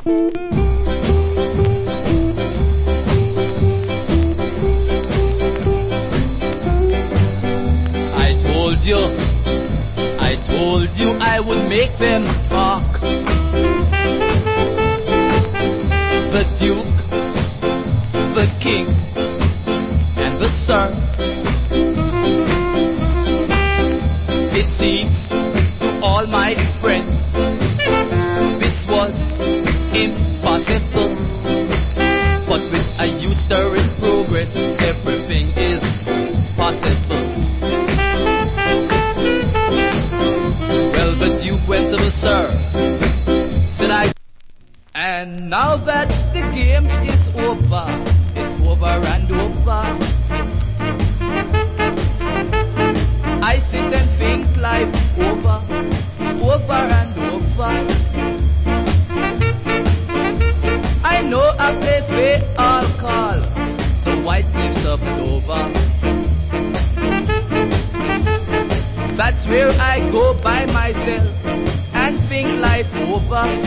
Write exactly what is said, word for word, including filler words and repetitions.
I told you, I told you I would make them talk. The Duke, the King, and the Sir. It seems to all my friends this was impossible. But with a youth stirring progress, everything is possible. Well, the Duke went to the Sir, said I. And now that the game is over, it's over and over, I sit and think life over, over and over. I know a place we all call the White Cliffs of Dover. That's where I go by myself and think life over.